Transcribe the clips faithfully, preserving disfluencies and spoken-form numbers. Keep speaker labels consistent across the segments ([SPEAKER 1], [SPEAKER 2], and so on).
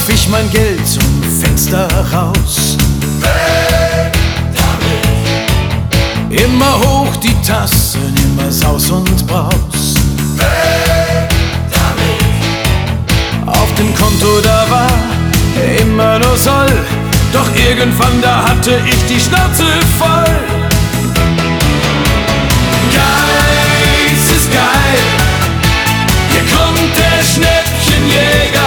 [SPEAKER 1] wirf ich mein Geld zum Fenster raus. Immer hoch die Tassen, immer Saus und Braus. Auf dem Konto da war immer nur Soll, doch irgendwann da hatte ich die Schnauze voll. Geiz ist geil, hier kommt der Schnäppchenjäger.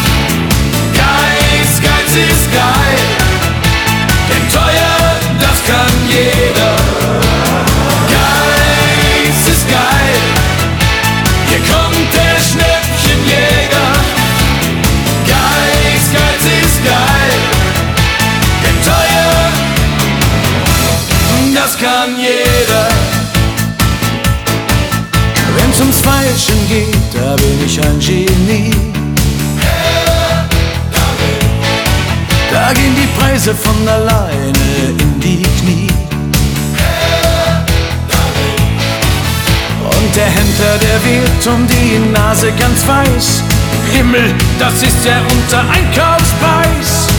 [SPEAKER 1] Geiz, Geiz ist geil, denn teuer, das kann jeder. Geiz ist geil, hier kommt der Schnäppchenjäger. Geiz, Geiz ist geil, denn teuer, das kann jeder. Wenn's ums Feilschen geht, da bin ich ein Genie. Da gehen die Preise von alleine in die Knie. Und der Händler, der wird um die Nase ganz weiß. Himmel, das ist ja unser Einkaufspreis.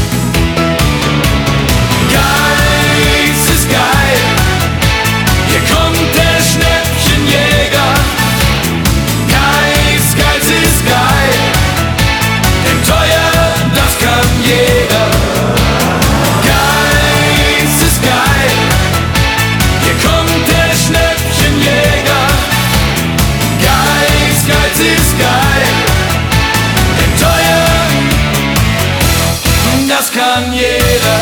[SPEAKER 1] Geiz ist geil, hier kommt der Schnäppchenjäger. Geiz, Geiz ist geil, denn teuer, das kann jeder. Geiz ist geil, hier kommt der Schnäppchenjäger. Geiz, Geiz ist geil, denn teuer, das kann jeder.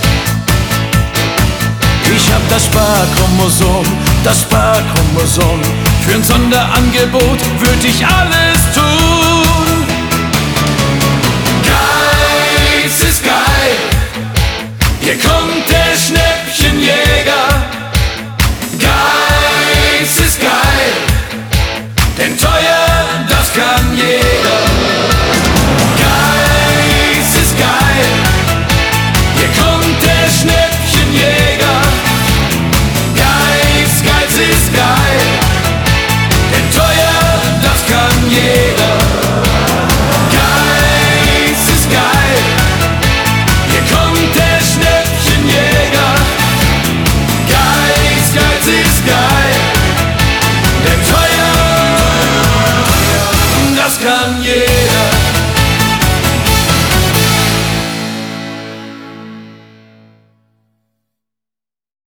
[SPEAKER 1] Ich hab das Sparchromosom, das Sparchromosom. Für ein Sonderangebot würd ich alles tun. Geiz ist geil, hier kommt der